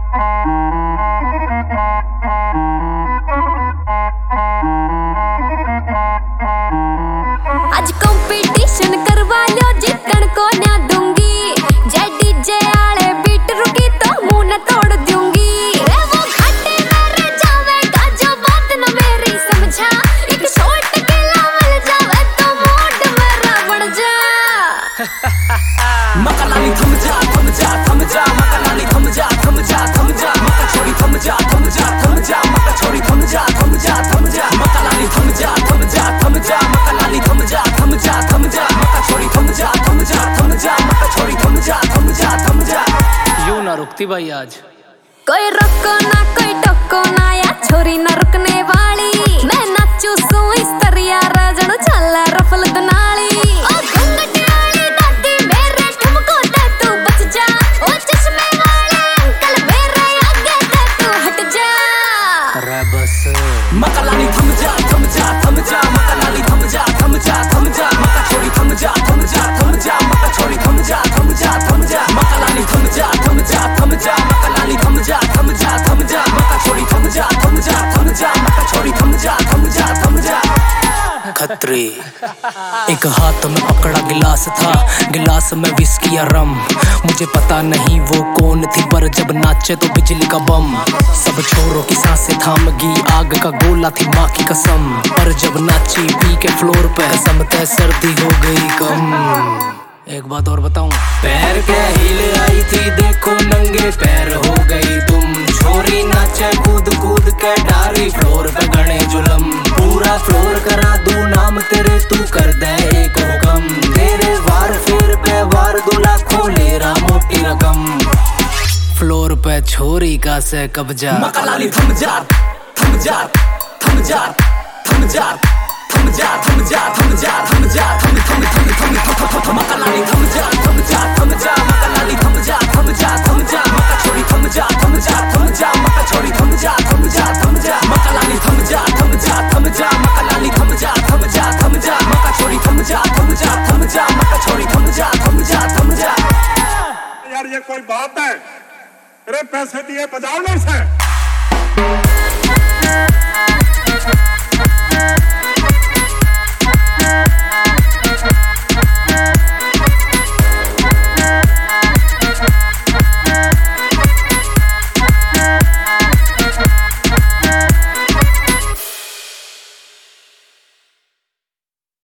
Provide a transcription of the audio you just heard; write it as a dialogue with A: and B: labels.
A: आज कंपटीशन करवा लो, जीतन को ना दूंगी। जे डीजे आले बीट रुकी तो मुंह न तोड़ दूंगी। रे वो घाटे में रह जावेगा जो बात न मेरी समझा। एक शॉट के लावल जावे तो मूड मेरा बढ़ जा।
B: मकालानी थम जा थम जा थम जा, मकालानी थम जा थम जा थम जा, मका छोरी थम जा थम जा थम जा, मका छोरी थम जा थम जा थम जा, मकालानी थम जा थम जा थम जा, मकालानी थम जा थम जा थम जा, मका छोरी थम जा थम जा थम जा, मका छोरी थम जा थम जा थम जा। यूं ना रुकती भाई आज।
A: कोई रोको ना कोई टोको ना, या छोरी ना रुकने वाली। मैं नाचू सू इस तरिया राजन चला रफल दनाली। ओ घंगटियाली दादी मेरे ठुमको ते तू बच जा। ओ चश्मे वाले अंकल मेरे आगे ते तू हट जा।
B: रे बस मकालानी थम जा थम जा थम जा, मकालानी थम जा थम जा थम जा, मका छोरी थम जा थम जा थम जा, मका छोरी थम जा थम जा थम जा, मकालानी थम जा थम जा थम जा, मकालानी थम जा थम जा थम जा, मका छोरी थम जा थम जा थम जा, मका छोरी थम जा थम जा थम जा। खतरी एक हाथ में पकड़ा गिलास था, गिलास में विस्की या रम। मुझे पता नहीं वो कौन थी, पर जब नाचे तो बिजली का बम। सब छोरों की सांसें थाम गई, आग का गोला थी माँ की कसम। पर जब नाची पी के फ्लोर पे समते सर्दी हो गई कम। एक बात और बताऊं, पैर के हील आई थी देखो नंगे पैर हो गई तुम। छोरी नाचे कूद कूद के डारी फ्लोर पे गणे जुलम। पूरा फ्लोर करा दू नाम तेरे, तू कर दे एक हुक्म। तेरे वार फेर पे वार दूल्हा खोले रा मोटी रकम। फ्लोर पे छोरी का से कब्जा। मकालानी थम जा थम जा थम जा थम जा थम जा थम जा थम जा थम जा थम थम थम थम थम, मकालानी थम जा थम जा थम जा, मकालानी थम जा थम जा थम जा, मका छोरी थम जा थम जा थम जा, मका छोरी थम जा थम जा थम जा, मकालानी थम जा थम जा थम जा, मकालानी थम जा थम जा थम जा, मका छोरी थम जा थम जा थम जा, मका छोरी थम जा थम जा थम जा।
C: यार ये कोई बात है? अरे पैसे दिए बजाओ नहीं से।